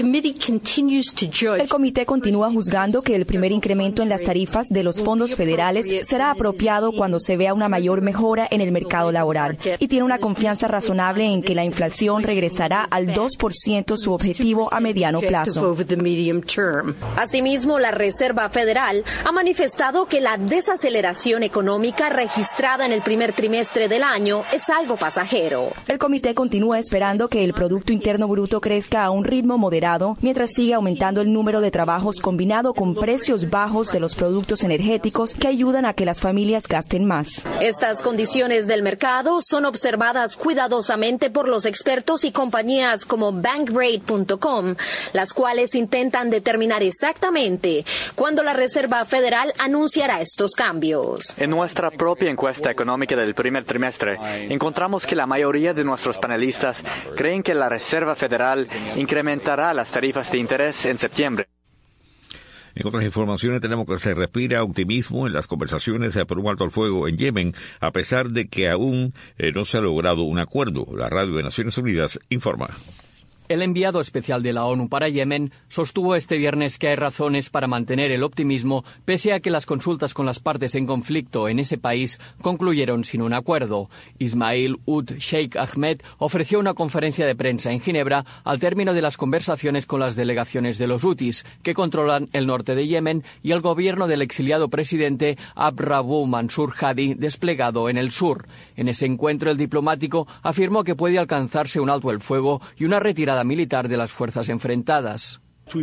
El comité continúa juzgando que el primer incremento en las tarifas de los fondos federales será apropiado cuando se vea una mayor mejora en el mercado laboral, y tiene una confianza razonable en que la inflación regresará al 2%, su objetivo a mediano plazo. Asimismo, la Reserva Federal ha manifestado que la desaceleración económica registrada en el primer trimestre del año es algo pasajero. El comité continúa esperando que el Producto Interno Bruto crezca a un ritmo moderado mientras sigue aumentando el número de trabajos combinado con precios bajos de los productos energéticos que ayudan a que las familias gasten más. Estas condiciones del mercado son observadas cuidadosamente por los expertos y compañías como Bankrate.com, las cuales intentan determinar exactamente cuando la Reserva Federal anunciará estos cambios. En nuestra propia encuesta económica del primer trimestre, encontramos que la mayoría de nuestros panelistas creen que la Reserva Federal incrementará las tarifas de interés en septiembre. En otras informaciones tenemos que se respira optimismo en las conversaciones por un alto al fuego en Yemen, a pesar de que aún no se ha logrado un acuerdo. La Radio de Naciones Unidas informa. El enviado especial de la ONU para Yemen sostuvo este viernes que hay razones para mantener el optimismo pese a que las consultas con las partes en conflicto en ese país concluyeron sin un acuerdo. Ismail Ud Sheikh Ahmed ofreció una conferencia de prensa en Ginebra al término de las conversaciones con las delegaciones de los hutis, que controlan el norte de Yemen, y el gobierno del exiliado presidente Abd Rabbu Mansur Hadi, desplegado en el sur. En ese encuentro, el diplomático afirmó que puede alcanzarse un alto el fuego y una retirada militar de las fuerzas enfrentadas.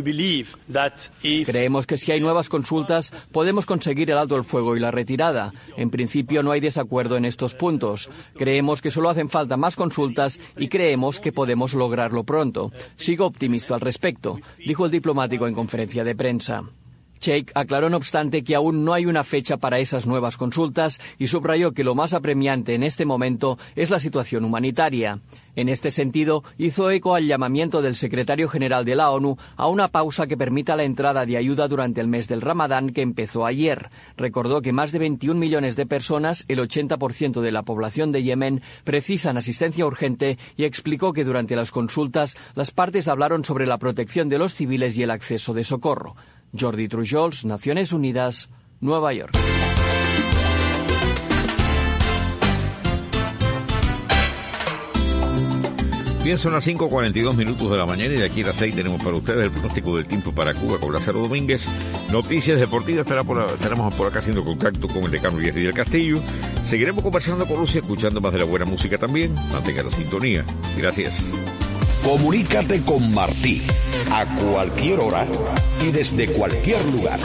Creemos que si hay nuevas consultas podemos conseguir el alto el fuego y la retirada. En principio no hay desacuerdo en estos puntos. Creemos que solo hacen falta más consultas y creemos que podemos lograrlo pronto. Sigo optimista al respecto, dijo el diplomático en conferencia de prensa. Sheikh aclaró, no obstante, que aún no hay una fecha para esas nuevas consultas y subrayó que lo más apremiante en este momento es la situación humanitaria. En este sentido, hizo eco al llamamiento del secretario general de la ONU a una pausa que permita la entrada de ayuda durante el mes del Ramadán, que empezó ayer. Recordó que más de 21 millones de personas, el 80% de la población de Yemen, precisan asistencia urgente, y explicó que durante las consultas las partes hablaron sobre la protección de los civiles y el acceso de socorro. Jordi Trujols, Naciones Unidas, Nueva York. Bien, son las 5:42 de la mañana y de aquí a las 6 tenemos para ustedes el pronóstico del tiempo para Cuba con Lázaro Domínguez. Noticias deportivas, estaremos por acá haciendo contacto con el decano Jerry del Castillo. Seguiremos conversando con Rusia, escuchando más de la buena música también. Mantenga la sintonía. Gracias. Comunícate con Martí a cualquier hora y desde cualquier lugar.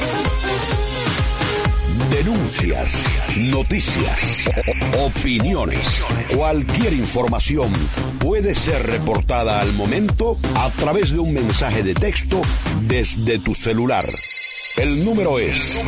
Denuncias, noticias, opiniones, cualquier información puede ser reportada al momento a través de un mensaje de texto desde tu celular. El número es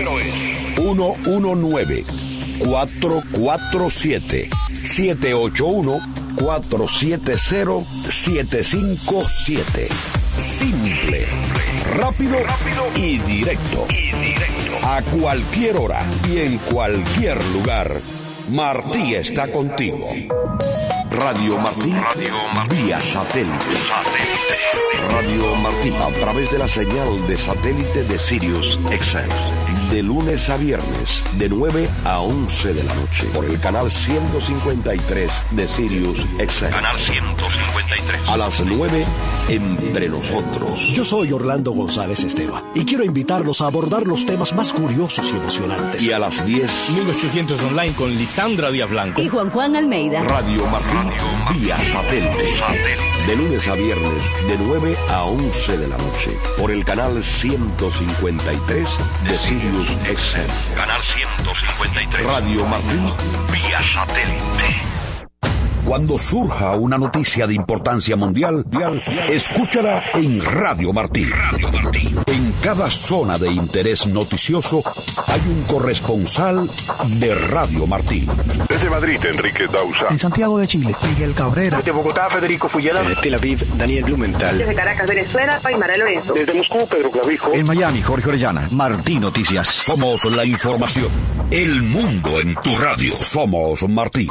1-1-9-447-781-470-757. Simple, rápido y directo. A cualquier hora y en cualquier lugar, Martí está contigo. Radio Martí, vía satélite. Radio Martí, a través de la señal de satélite de Sirius XM. De lunes a viernes, de 9 a 11 de la noche, por el canal 153 de Sirius XM. Canal 153. A las 9, Entre Nosotros. Yo soy Orlando González Esteva y quiero invitarlos a abordar los temas más curiosos y emocionantes. Y a las 10, 1800 online con Lisandra Díaz Blanco y Juan Almeida. Radio Martí, vía satélite. De lunes a viernes, de 9 a 11 de la noche, por el canal 153 de Sirius XM. Canal 153. Radio Martí, vía satélite. Cuando surja una noticia de importancia mundial, escúchala en Radio Martí. En cada zona de interés noticioso hay un corresponsal de Radio Martí. Desde Madrid, Enrique Dausa. En Santiago de Chile, Miguel Cabrera. Desde Bogotá, Federico Fuyela. Desde Tel Aviv, Daniel Blumenthal. Desde Caracas, Venezuela, Paimara Lorenzo. Desde Moscú, Pedro Clavijo. En Miami, Jorge Orellana. Martí Noticias. Somos la información. El mundo en tu radio. Somos Martí.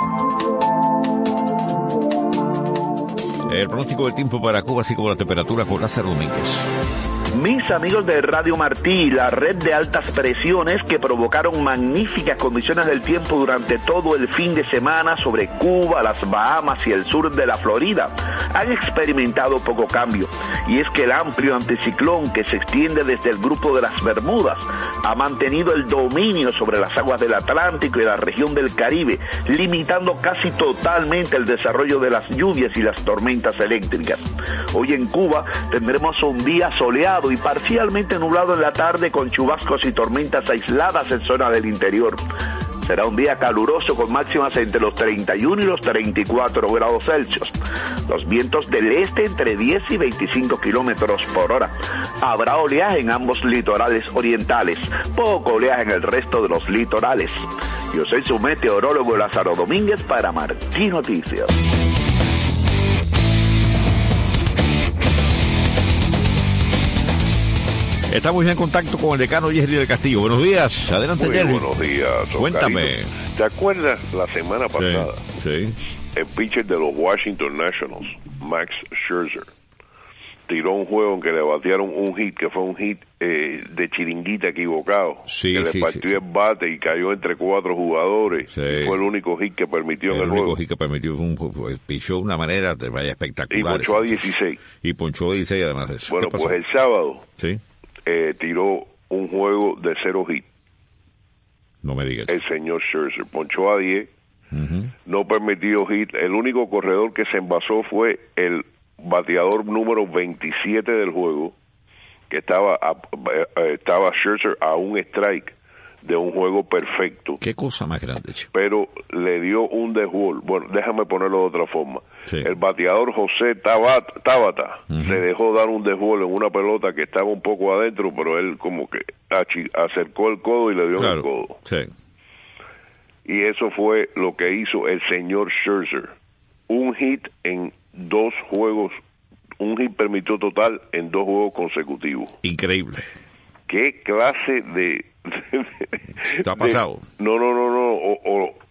El pronóstico del tiempo para Cuba, así como la temperatura con Lázaro Domínguez. Mis amigos de Radio Martí, la red de altas presiones que provocaron magníficas condiciones del tiempo durante todo el fin de semana sobre Cuba, las Bahamas y el sur de la Florida, han experimentado poco cambio. Y es que el amplio anticiclón que se extiende desde el grupo de las Bermudas ha mantenido el dominio sobre las aguas del Atlántico y la región del Caribe, limitando casi totalmente el desarrollo de las lluvias y las tormentas eléctricas. Hoy en Cuba tendremos un día soleado y parcialmente nublado en la tarde con chubascos y tormentas aisladas en zona del interior. Será un día caluroso con máximas entre los 31 y los 34 grados Celsius. Los vientos del este entre 10 y 25 kilómetros por hora. Habrá oleaje en ambos litorales orientales, poco oleaje en el resto de los litorales. Yo soy su meteorólogo Lázaro Domínguez para Martí Noticias. Estamos ya en contacto con el decano Jerry del Castillo. Buenos días, adelante Jerry. Buenos días. Cuéntame. ¿Te acuerdas la semana pasada? Sí. El pitcher de los Washington Nationals, Max Scherzer, tiró un juego en que le batearon un hit, que fue un hit de chiringuita equivocado, que le partió el bate y cayó entre 4 jugadores. Y fue el único hit que permitió en el juego. El único hit que permitió, pichó de una manera vaya espectacular. Y ponchó a 16. Y ponchó a 16 además de eso. Bueno, pues el sábado tiró un juego de 0 hit. No me digas. El señor Scherzer ponchó a 10, no permitió hit. El único corredor que se envasó fue el bateador número 27 del juego, que estaba Scherzer a un strike de un juego perfecto. Qué cosa más grande, chico. Pero le dio un desbol. Bueno, déjame ponerlo de otra forma. El bateador José Tabata se dejó dar un desbol en una pelota que estaba un poco adentro, pero él como que acercó el codo y le dio en el codo. Y eso fue lo que hizo el señor Scherzer. Un hit en 2 juegos, un hit permitió total en 2 juegos consecutivos. Increíble. ¿Qué clase de ¿Te ha pasado? No.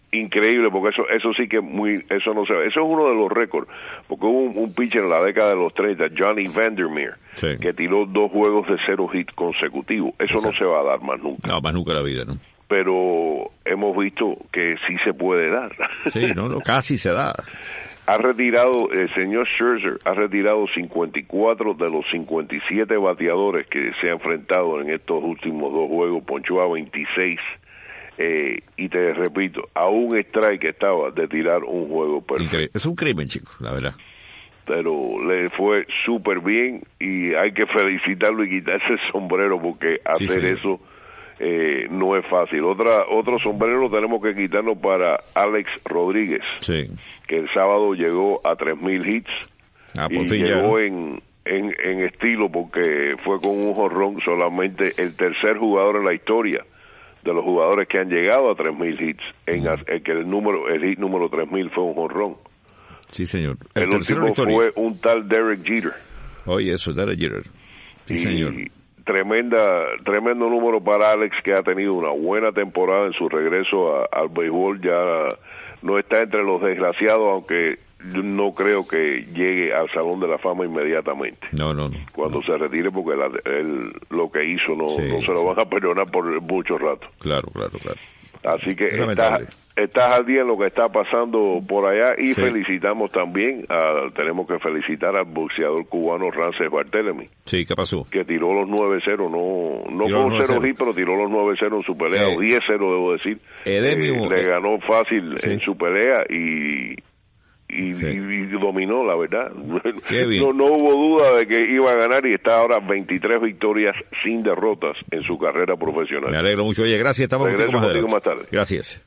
increíble, porque eso sí que eso no se ve. Eso es uno de los récords, porque hubo un pitcher en la década de los 30, Johnny Vandermeer, que tiró 2 juegos de 0 hits consecutivos. Eso no se va a dar más nunca. No, más nunca en la vida, ¿no? Pero hemos visto que sí se puede dar. Sí, no, casi se da. Ha retirado, el señor Scherzer ha retirado 54 de los 57 bateadores que se ha enfrentado en estos últimos 2 juegos, ponchó a 26. Y te repito, a un strike estaba de tirar un juego perfecto. Es un crimen, chicos, la verdad. Pero le fue súper bien y hay que felicitarlo y quitarse el sombrero, porque hacer eso no es fácil. Otro sombrero tenemos que quitarnos para Alex Rodríguez, que el sábado llegó a 3,000 hits y llegó en estilo, porque fue con un jonrón, solamente el tercer jugador en la historia de los jugadores que han llegado a 3,000 hits, que el hit número 3,000 fue un jonrón. Sí, señor. El último fue un tal Derek Jeter. Oye, eso, Derek Jeter. Sí, señor. Tremendo número para Alex, que ha tenido una buena temporada en su regreso al béisbol. Ya no está entre los desgraciados, aunque no creo que llegue al Salón de la Fama inmediatamente. No. Cuando se retire, porque lo que hizo no se lo van a perdonar por mucho rato. Claro. Así que estás al día en lo que está pasando por allá, y felicitamos también, tenemos que felicitar al boxeador cubano Rances Barthelemy. Sí, ¿qué pasó? Que tiró los 9-0, no fue un 0 hit, pero tiró los 9-0 en su pelea, o 10-0 debo decir. Le ganó fácil en su pelea y dominó, la verdad. No hubo duda de que iba a ganar, y está ahora 23 victorias sin derrotas en su carrera profesional. Me alegro mucho. Oye, gracias. Estamos contigo más tarde. Gracias.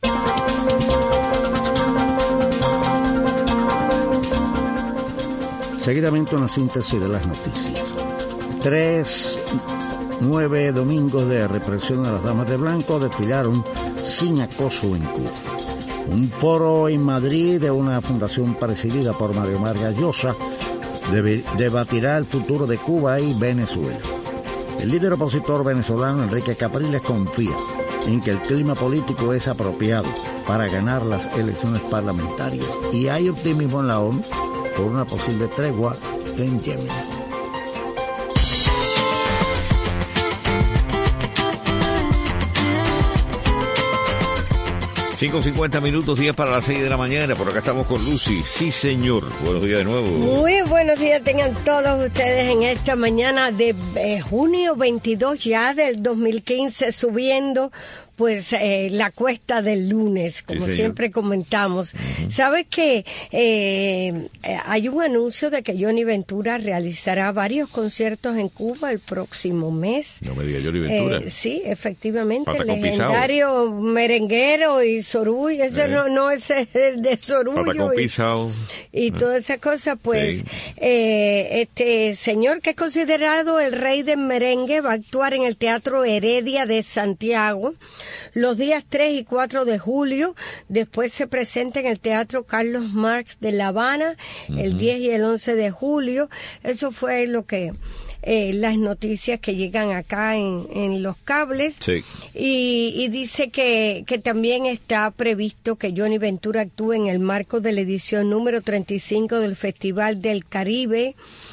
Seguidamente una síntesis de las noticias. 9 domingos de represión a las damas de blanco desfilaron sin acoso en Cuba. Un foro en Madrid de una fundación presidida por Mario Vargas Llosa debatirá el futuro de Cuba y Venezuela. El líder opositor venezolano Enrique Capriles confía en que el clima político es apropiado para ganar las elecciones parlamentarias, y hay optimismo en la ONU por una posible tregua en Yemen. 5:50 minutos, 10 para las 6 de la mañana. Por acá estamos con Lucy. Sí, señor. Buenos días de nuevo. Muy buenos días tengan todos ustedes en esta mañana de junio 22 ya del 2015, subiendo pues la cuesta del lunes, como siempre comentamos. ¿Sabes qué? Hay un anuncio de que Johnny Ventura realizará varios conciertos en Cuba el próximo mes. No me diga Johnny Ventura. Sí, efectivamente, el legendario merenguero y Sorullo, ese no es el de Sorullo y toda esa cosa, pues este señor, que es considerado el rey del merengue, va a actuar en el Teatro Heredia de Santiago los días 3 y 4 de julio. Después se presenta en el Teatro Carlos Marx de La Habana el 10 y el 11 de julio. Eso fue lo que las noticias que llegan acá en los cables. Sí. Y dice que también está previsto que Johnny Ventura actúe en el marco de la edición número 35 del Festival del Caribe.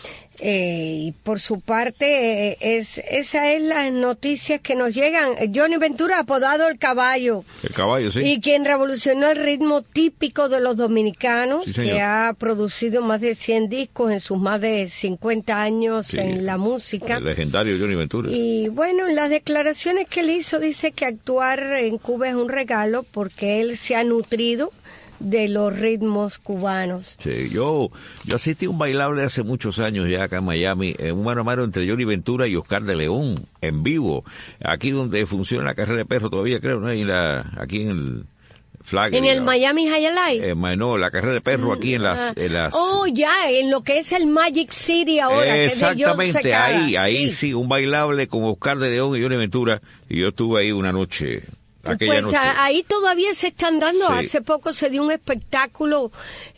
Y por su parte, esa es las noticias que nos llegan. Johnny Ventura, apodado El Caballo. El Caballo, sí. Y quien revolucionó el ritmo típico de los dominicanos, sí, que ha producido más de 100 discos en sus más de 50 años en la música. El legendario Johnny Ventura. Y bueno, en las declaraciones que él hizo, dice que actuar en Cuba es un regalo porque él se ha nutrido de los ritmos cubanos. Sí, yo asistí a un bailable hace muchos años ya acá en Miami, un mano a mano entre Johnny Ventura y Oscar de León, en vivo, aquí donde funciona la carrera de perro todavía, creo, ¿no? Aquí en el Flag. ¿En el Miami Highlight? No, la carrera de perro aquí en las... Oh, ya, en lo que es el Magic City ahora. Exactamente, que es de ahí sí, un bailable con Oscar de León y Johnny Ventura, y yo estuve ahí una noche... Pues noche. Ahí todavía se están dando, hace poco se dio un espectáculo,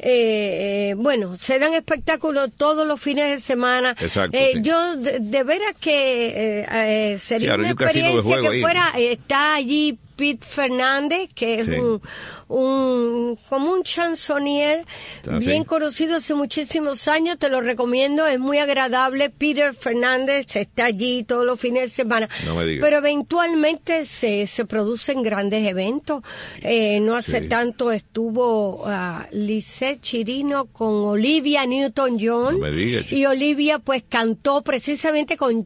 bueno, se dan espectáculos todos los fines de semana. Exacto, yo de veras que sería una experiencia que fuera, está allí Pete Fernández, que es como un chansonnier bien conocido hace muchísimos años. Te lo recomiendo, es muy agradable. Peter Fernández está allí todos los fines de semana. No me digas. Pero eventualmente se producen grandes eventos. No hace tanto estuvo Lisette Chirino con Olivia Newton-John. No me digas. Y Olivia pues cantó precisamente con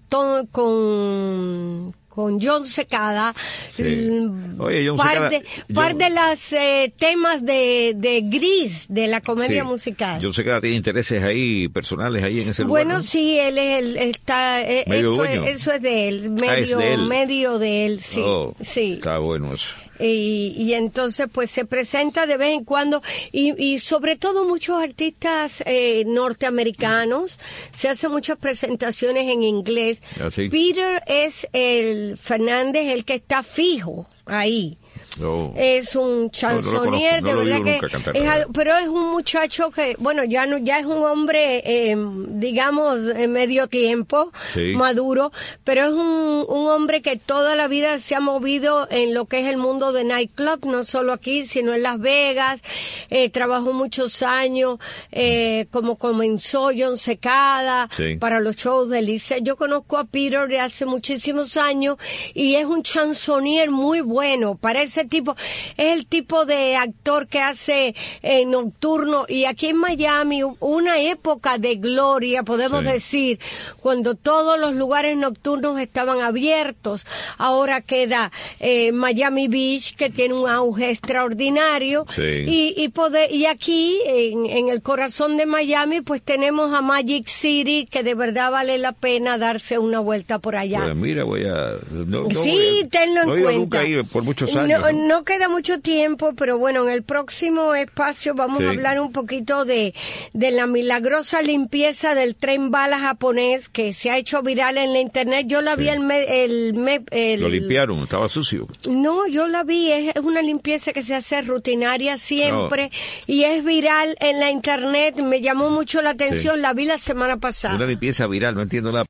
John Secada, Oye, John par de las temas de Gris, de la comedia musical. John Secada tiene intereses ahí personales ahí en ese lugar. Bueno, sí, él es medio dueño. Eso es de él, medio de él, sí. Sí. Está bueno eso. Y entonces pues se presenta de vez en cuando y sobre todo muchos artistas norteamericanos, se hacen muchas presentaciones en inglés. ¿Sí? Peter es Fernández, el que está fijo ahí. Es un chansonnier, de verdad que pero es un muchacho que, bueno, ya es un hombre, digamos, medio tiempo, maduro, pero es un hombre que toda la vida se ha movido en lo que es el mundo de nightclub, no solo aquí, sino en Las Vegas. Trabajó muchos años, como comenzó John Secada, para los shows de Lisa. Yo conozco a Peter de hace muchísimos años y es un chansonnier muy bueno, parece tipo, es el tipo de actor que hace nocturno, y aquí en Miami una época de gloria, podemos decir, cuando todos los lugares nocturnos estaban abiertos. Ahora queda Miami Beach, que tiene un auge extraordinario, y aquí en el corazón de Miami pues tenemos a Magic City, que de verdad vale la pena darse una vuelta por allá. Pues mira, tenlo en cuenta. Nunca he ido por muchos años. No queda mucho tiempo, pero bueno, en el próximo espacio vamos a hablar un poquito de la milagrosa limpieza del tren bala japonés que se ha hecho viral en la internet. Yo la vi Lo limpiaron, estaba sucio. No, yo la vi, es una limpieza que se hace rutinaria siempre y es viral en la internet. Me llamó mucho la atención, la vi la semana pasada. Una limpieza viral, no entiendo nada.